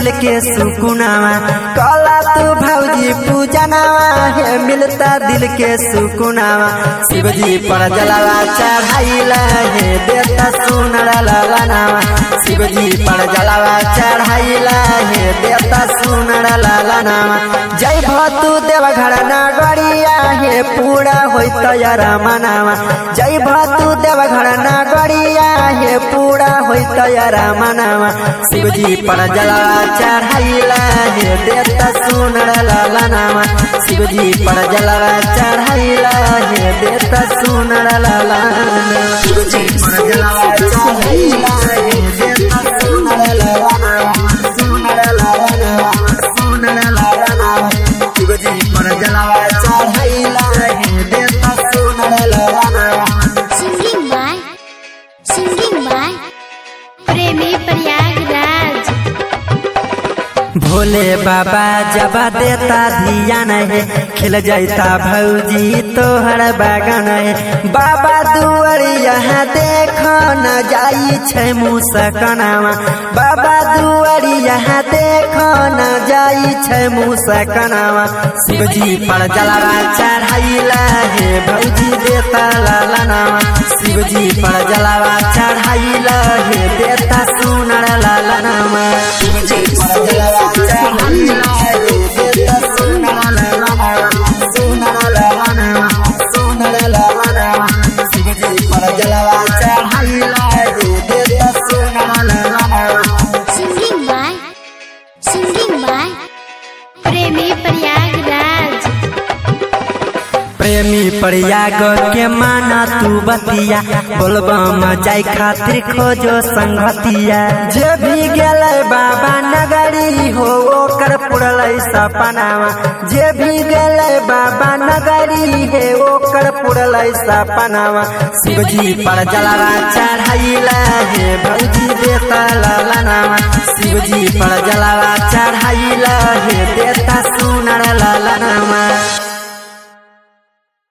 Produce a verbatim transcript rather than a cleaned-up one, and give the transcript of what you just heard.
के सुकुनावा कला तू भौजी पूजनावा है मिलता दिल के सुकुनावा शिवजी पर जलावा चढ़ाइला है देता सुनर लालनावा शिवजी पर जलावा चढ़ाइला है देता सुनर लालनावा जय भतु देवघर नगरिया है पूरा होई तैयार मनावा जय भतु देवघर नगरिया है पूरा होई तैयार मनावा शिवजी पर जलावा चढ़ाइला है देता सुनर लालनावा शिवजी पर जलावा चढ़ाइला है देता सुनर लालनावा शिवजी पर जलावा चढ़ाइला है देता सुनर लालनावा सुनर लालनावा सुनर लालनावा शिवजी पर जलावा चढ़ाइला है देता सुनर लालनावा singing by singing by Premi Prayagraj. Bhole बाबा जब देता धियान है खिल जाता भौजी तोहर बागान है बाबा दुआर यहाँ देखो न जाई छै मुसकनावा बाबा दुआर यहाँ देखो न जाई छै मुसकनावा शिवजी पर जलावा चढ़ाइला है भौजी देता लालनावा शिवजी पर जलावा चढ़ाइला है देता सुनर लालनावा शिवजी पर जलावा चढ़ाइला है देता सुनर लालनावा सुनर लालनावा सुनर लालनावा शिवजी पर जलावा चढ़ाइला है देता सुनर लालनावा singing by singing by Premi Prayagraj. प्रेमी प्रयाग के माना तू बतिया बोलबम जाय खातिर खोजो संगतिया जे भी गेलै बाबा नगरी हो ओकर पुरलै सपनावा जे भी गेलै बाबा नगरी है ओकर पुरलै सपनावा शिवजी पर जलावा चढ़ाइला है भौजी देता लालनावा शिवजी पर जलावा चढ़ाइला